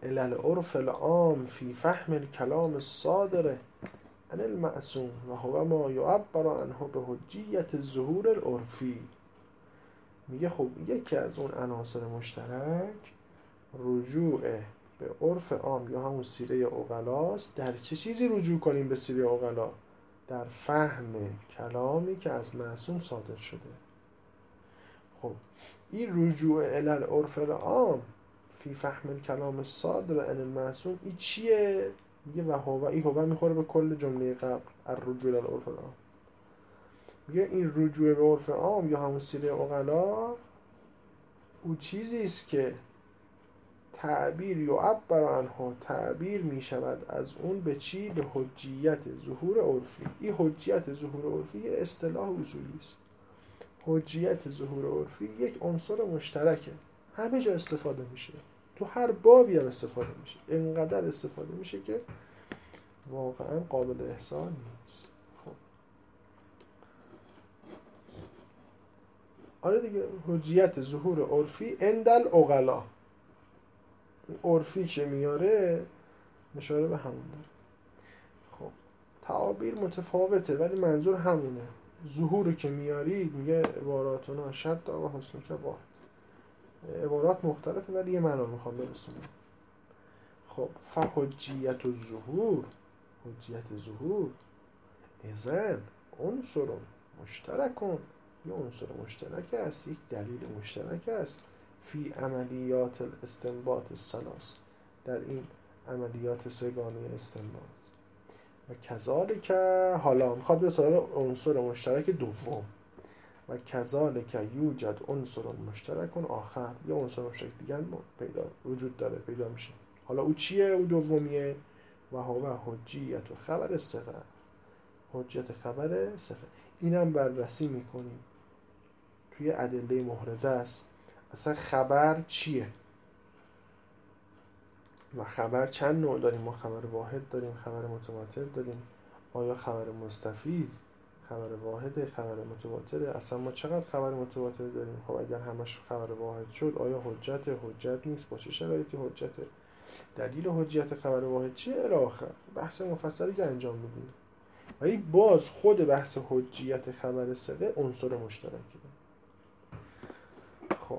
الالعرف العام فی فهم الکلام الصادر عن المعصوم و هو ما یعبر عنه به حجیت ظهور العرفی. میگه خب یکی از اون عناصر مشترک رجوع به عرف عام یا همون سیره عقلاست. در چه چیزی رجوع کنیم به سیره عقلا؟ در فهم کلامی که از معصوم صادر شده. خب این رجوع الی العرف العام فی فهم الکلام الصادر عن المعصوم این چیه؟ میگه و هو، این هو میخوره به کل جمله قبل، الرجوع الی العرف العام. میگه این رجوع به عرف عام یا همون سیره عقلا او چیزی است که تعبیر یعبر عنه، تعبیر می شود از اون به چی؟ به حجیت ظهور عرفی. این حجیت ظهور عرفی یه اصطلاح اصولی است. حجیت ظهور عرفی یک عنصر مشترکه، همه جا استفاده میشه، تو هر بابی هم استفاده میشه، اینقدر استفاده میشه که واقعا قابل احسان نیست. خب آره دیگه، حجیت ظهور عرفی عند العقلا، عرفی که میاره اشاره به همون داره. خب تعابیر متفاوته ولی منظور همونه. ظهوری که میارید میگه عباراتنا شد و حسن که واحد، عبارات مختلفه ولی یه معنا میخوام برسونم. خب فحجیت الظهور، حجیت ظهور اذن عنصر مشترکون، یه عنصر مشترک است، یک دلیل مشترک است فی عملیات الاستنباط الثلاث، در این عملیات سگانه استنباط. و کذالک، حالا میخواد به سراغ عنصر مشترک دوم، و کذالک یوجد عنصر مشترک آخر، یه عنصر مشترک دیگه پیدا وجود داره، پیدا میشه. حالا او چیه؟ او دومیه. و هو حجیت و خبر ثقه، حجیت خبر ثقه. اینم بررسی میکنیم توی ادله محرزه است. اصلا خبر چیه و خبر چند نوع داریم؟ ما خبر واحد داریم، خبر متواتر داریم. آیا خبر مستفیض خبر واحده، خبر متواتره؟ اصلا ما چقدر خبر متواتر داریم؟ خب اگر همش خبر واحد شد آیا حجت نیست؟ با چه شرایطی حجته؟ دلیل حجیت خبر واحد چیه؟ الی آخر بحث مفصلی که انجام میدیم. ولی باز خود بحث حجیت خبر ثقه عنصر مشترکه. خب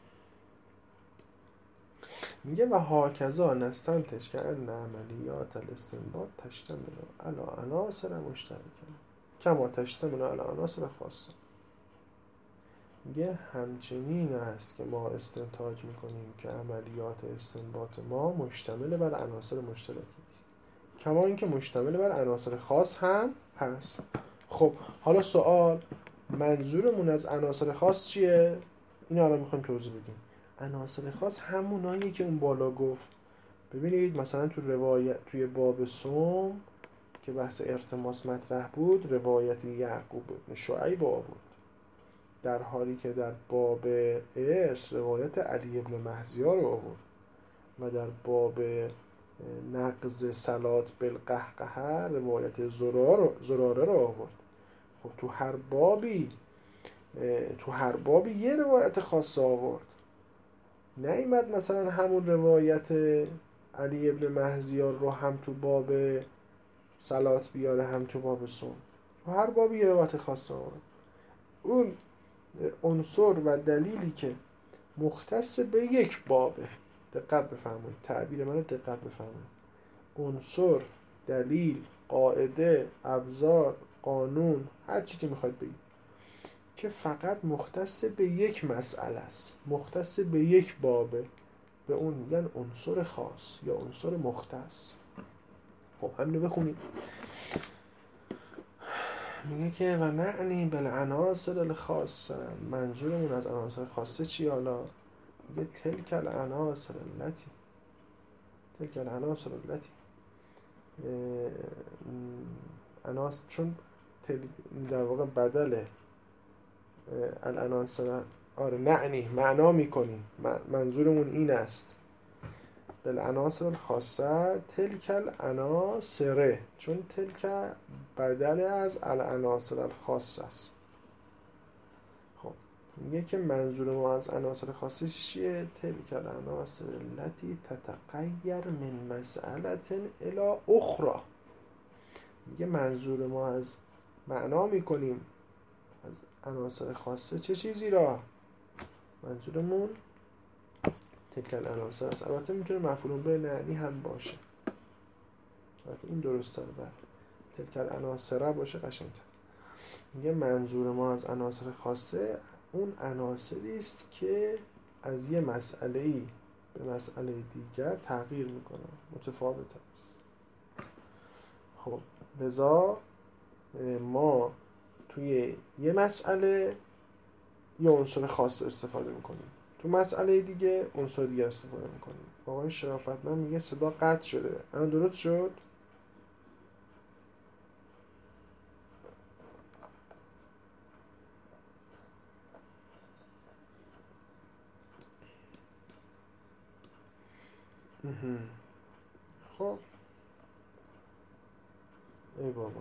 میگه و هاکذا نستنتج که ان عملیات الاستنباط تشتمل علی عناصر مشترکه کما تشتمل علی عناصر خاصه. میگه همچنین است که ما استنتاج میکنیم که عملیات استنباط ما مشتمل بر عناصر مشترکی است، کما اینکه مشتمل بر عناصر خاص هم هست. خب حالا سوال، منظورمون از عناصر خاص چیه؟ این حالا میخوایم توضیح بدیم. عناصر خاص همونایی که اون بالا گفت. ببینید مثلا تو روایت توی باب صوم که بحث ارتماس مطرح بود، روایت یعقوب بن شعیب آورد، در حالی که در باب ارث روایت علی ابن مهزیا رو آورد و در باب نقض صلات بالقهقه روایت زراره رو آورد. خب تو هر بابی یه روایت خاص آورد. نیامد مثلا همون روایت علی ابن مهزیار رو هم تو باب صلات بیاره هم تو باب صوم. تو هر بابی یه روایت خاص آورد. اون عنصر و دلیلی که مختص به یک بابه، دقت بفرمایید، تعبیر من دقت بفرمایید، عنصر، دلیل، قاعده، ابزار، قانون، هر چی که میخواید بگید که فقط مختص به یک مسئله است، مختص به یک بابه، به اون میگن عنصر خاص یا عنصر مختص. خب همینو بخونید. میگه که و نعنی بالعناصر الخاصه، منظورمون از عناصر خاصه چی؟ حالا میگه تلک العناصر التي عناصر، چون در واقع بدله العناصر. آره نعنی، معنا میکنیم، منظورمون این است بالعناصر الخاصه تلک العناصر، چون تلک بدل از العناصر الخاصه است. خب میگه که منظور ما از عناصر خاصه چیه؟ تلک العناصر التي تتغیر من مسئله الی اخرى. میگه منظور ما از معنا میکنیم از عناصر خاصه چه چیزی را؟ منظورمون تلک العناصر است. البته میتونه مفعول به معنی هم باشه، البته این درسته، بعد تلک العناصر باشه قشنگ‌تر. میگه منظور ما از عناصر خاصه اون عناصری است که از یه مسئله‌ای به مسئله دیگر تغییر میکنه، متفاوت است. خب لذا ما توی یه مسئله یه عنصر خاص استفاده میکنیم، تو مسئله دیگه عنصر دیگه استفاده میکنیم. آقای شرافتمند میگه صدا قطع شده، الان درست شد؟ خب ای بابا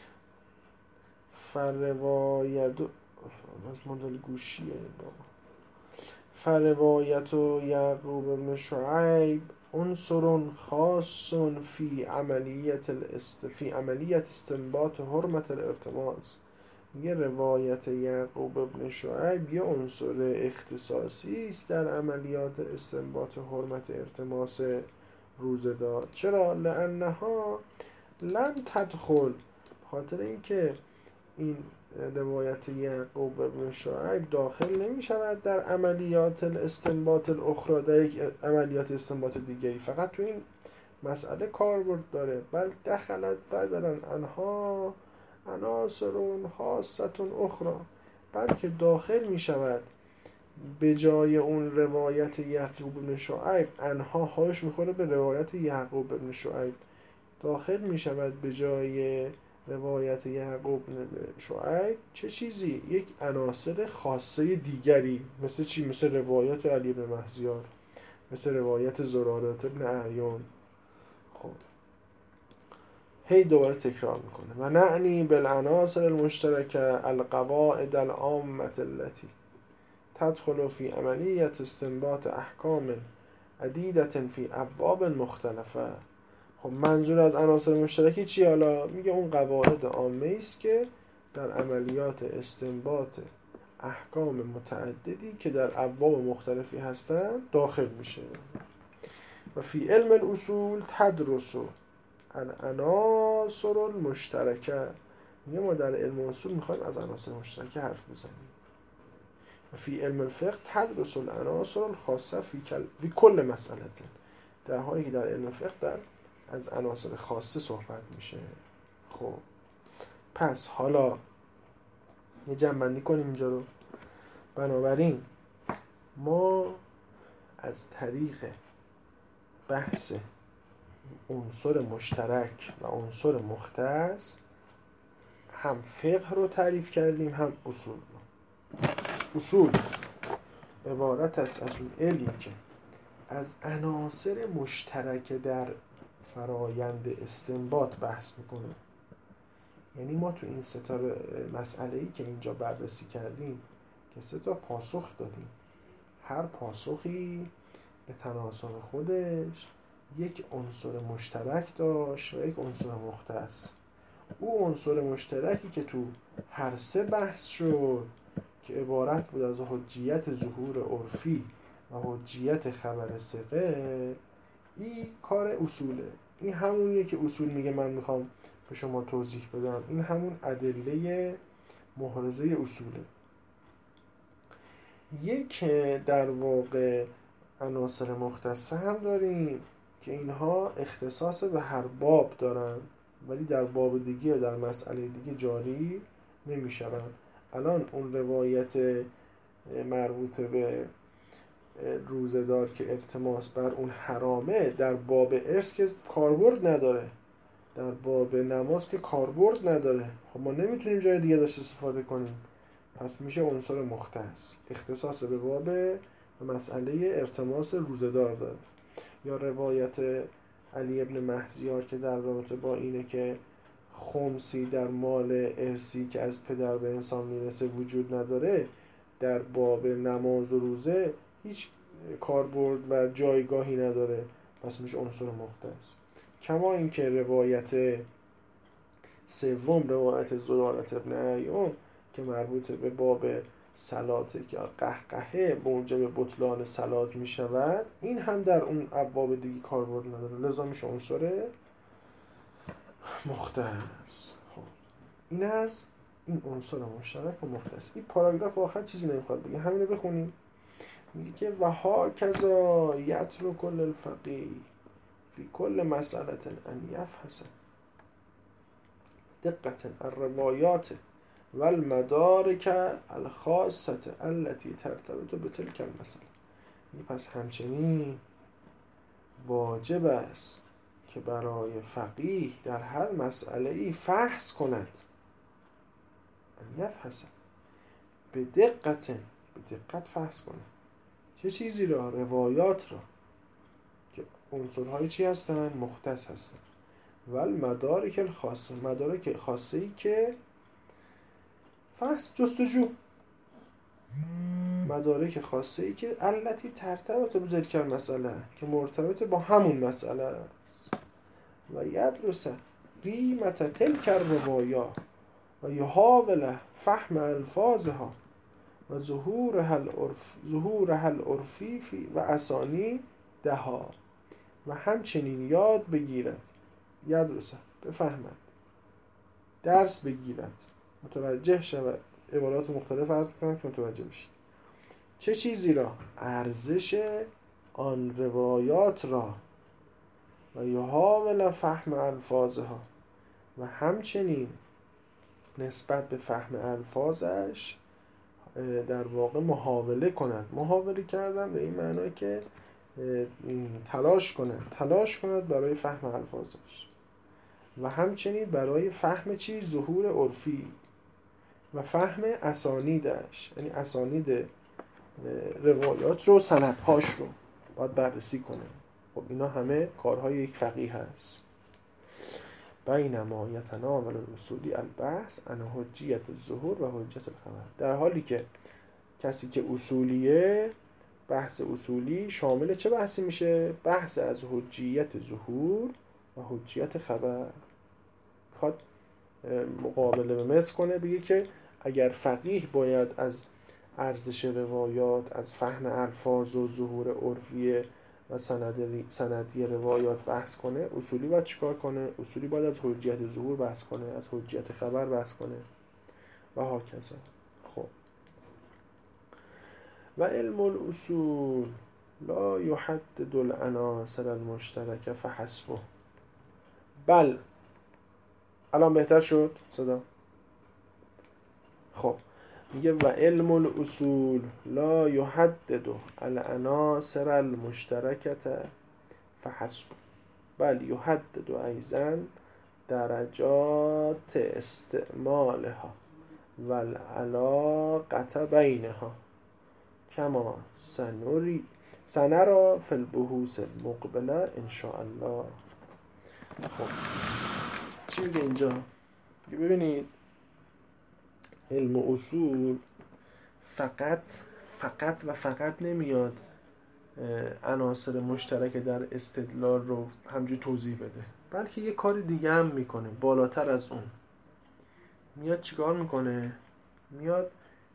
فروایت از مدل گوشیه ای بابا. فروایت یعقوب بن شعیب عنصر خاص فی عملیت استنباط حرمت الارتماس. یه روایت یعقوب بن شعیب یه عنصر اختصاصی است در عملیات استنباط حرمت ارتماس روزه‌دار. چرا؟ لانها لم تدخل، خاطر اینکه این روایت یعقوب بن شعیب داخل نمی شود در عملیات الاستنباط الاخرى، در یک عملیات استنباط دیگری، فقط تو این مسئله کاربرد داره. بل دخلت بدلا انها عناصر خاصة اخرى، بلکه داخل می شود به جای اون روایت یعقوب بن شعیب، انها هاش میخوره به روایت یعقوب بن شعیب، داخل می شود به جای روایت یعقوب بن شعیب چه چیزی؟ یک عناصر خاصه دیگری. مثل چی؟ مثل روایت علی بن مهزیار، مثل روایت زرارت بن اعیان. خب هی دوباره تکرار میکنه و نعنی بالعناصر المشترکه القواعد العامة التي تدخل فی عملیت استنباط احکام عدیدة فی ابواب مختلفه. خب منظور از عناصر مشترکی چی؟ حالا میگه اون قواعد عامه است که در عملیات استنباط احکام متعددی که در ابواب مختلفی هستن داخل میشه. و فی علم الاصول تدرس العناصر المشترکه. میگه ما در علم اصول میخوایم از عناصر مشترکه حرف بزنیم. و فی علم الفقه تدرس العناصر الخاصه فی کل مسئله، در حالی که در علم فقه از عناصر خاصه صحبت میشه. خب پس حالا یه جمع‌بندی کنیم اینجا رو. بنابراین ما از طریق بحث عنصر مشترک و عنصر مختص هم فقه رو تعریف کردیم هم اصول رو. اصول عبارت است از اون علمی که از عناصر مشترک در فرایند استنباط بحث میکنه. یعنی ما تو این سه تا مسئله‌ای که اینجا بررسی کردیم که سه تا پاسخ دادیم، هر پاسخی به تناسب خودش یک عنصر مشترک داشت و یک عنصر مختص. او عنصر مشترکی که تو هر سه بحث شد که عبارت بود از حجیت ظهور عرفی و حجیت خبر ثقه، این کار اصوله. این همونیه که اصول میگه من میخوام به شما توضیح بدم، این همون ادله محرزه اصوله. یک در واقع عناصر مختصه هم داریم که اینها اختصاص به هر باب دارن ولی در باب دیگه در مسئله دیگه جاری نمیشون. الان اون روایت مربوط به روزه‌دار که التماس بر اون حرامه در باب ارث که کاربرد نداره، در باب نماز که کاربرد نداره. خب ما نمیتونیم جای دیگه داشت استفاده کنیم، پس میشه عنصر مختص، اختصاص به باب و مسئله التماس روزه‌دار داره. یا روایت علی ابن مهزیار که در رابطه با اینه که خمسی در مال ارثی که از پدر به انسان میرسه وجود نداره، در باب نماز و روزه هیچ کاربرد و جایگاهی نداره، پس میشه عنصر مختص. کما اینکه روایت سوم، روایت زرارة ابن ایون که مربوط به باب صلاته که قهقهه موجب بطلان صلات می شود، این هم در اون ابواب دیگه کاربرد نداره، لذا میشه عنصر مختص. خب این از این عنصر مشترک و مختص. این پاراگراف آخر چیزی نمیخواد بگه، همینو بخونیم. میگه که و هاکذا یترک للفقیه فی کل مسئله ان یفحص دقت الروایات و المدارک الخاصه التي ترتبط بتلك المسئله. پس همچنین واجب است که برای فقیه در هر مسئله ای فحص کند، ان یفحص به دقت فحص کند. چه چیزی را؟ روایات را که عنصرهای چی هستن؟ مختص هستن. و المدارک الخاصه، مدارک خاصه ای که فحص جستجو، مدارک خاصه ای که التی ترتبط بتلک المسئله، که مرتبط با همون مسئله است. و یدرس قیمت تلک الروایا و یحاول فهم الفاظها و ظهورها العرفی و اسانی دها، و همچنین یاد بگیرد، یدرسه بفهمد، درس بگیرد، متوجه شود. عبارات مختلف عرض کنم که متوجه بشید. چه چیزی را؟ ارزش آن روایات را، و یحاول فهم الفاظها، و همچنین نسبت به فهم الفاظش در واقع محاوله کند. محاوله کردن به این معنی که تلاش کند برای فهم الفاظش، و همچنین برای فهم چی؟ ظهور عرفی و فهم اسانیدش، یعنی اسانید روایات رو، سندهاش رو باید بررسی کنه. خب اینا همه کارهای یک فقیه هست. بینما یتناول الاصولی البحث عن حجیت الظهور و حجیت الخبر، در حالی که کسی که اصولیه، بحث اصولی شامل چه بحثی میشه؟ بحث از حجیت ظهور و حجیت خبر. میخواد مقابله به مثل کنه، بگه که اگر فقیه باید از ارزش روایات، از فهم الفاظ و ظهور عرفی و سندی روایات بحث کنه، اصولی باید چیکار کنه؟ اصولی باید از حجیت ظهور بحث کنه، از حجیت خبر بحث کنه و هاکذا. خب و علم الاصول لا یحدد العناصر المشترکه فحسبه، بل الان بهتر شد صدا؟ خب میگه و علم الاصول لا یحدد العناصر المشترکه فحسبه، بل یحدد ایضا درجات استعمالها و العلاقه بینها کما سنرى فی البحوث المقبله ان شاء الله. خب چی میگه اینجا؟ ببینید علم اصول فقط نمیاد عناصر مشترک در استدلال رو همجوری توضیح بده، بلکه یه کار دیگه هم میکنه بالاتر از اون. میاد چیکار میکنه؟ میاد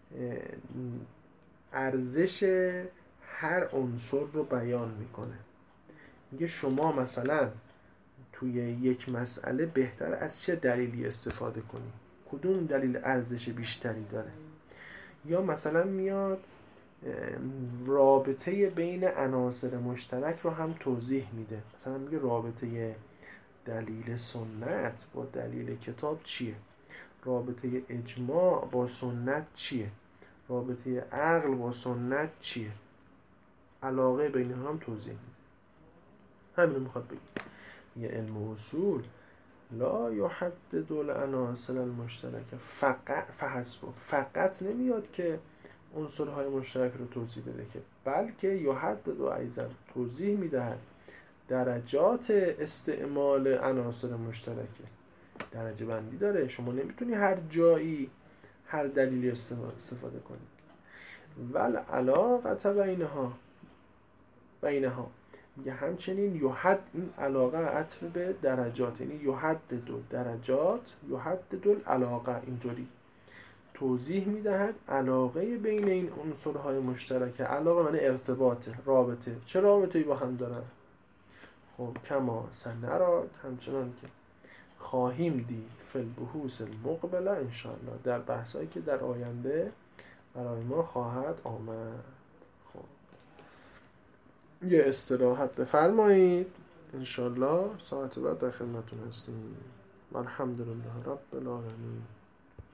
ارزش هر عنصر رو بیان میکنه. میگه شما مثلا توی یک مسئله بهتر از چه دلیلی استفاده کنی، کدوم دلیل ارزش بیشتری داره. یا مثلا میاد رابطه بین عناصر مشترک رو هم توضیح میده. مثلا میگه رابطه دلیل سنت با دلیل کتاب چیه، رابطه اجماع با سنت چیه، رابطه عقل با سنت چیه، علاقه بین هم توضیح میده. همین میخواد بگه. یه علم اصول لا یحدد العناصر المشترکه فقط نمیاد که عنصرهای مشترک رو توضیح بده، که بلکه یحدد و ایضا توضیح میدهد درجات استعمال عناصر مشترکه. درجه بندی داره، شما نمیتونی هر جایی هر دلیلی استفاده کنی. ول علاقه بینها میگه همچنین یحد، این علاقه عطف به درجات، یعنی یحدد درجات، یحدد العلاقه، اینطوری توضیح میدهد علاقه بین این عنصرهای مشترکه. علاقه معنی ارتباطه، رابطه. چه رابطه‌ای با هم دارن؟ خب کما سنراد، همچنان که خواهیم دید، فی البحوث المقبله انشاءالله، در بحثایی که در آینده برای ما خواهد آمد. خب یه استراحت بفرمایید، انشاءالله ساعت بعد در خدمتتون هستیم. الحمدلله رب العالمین.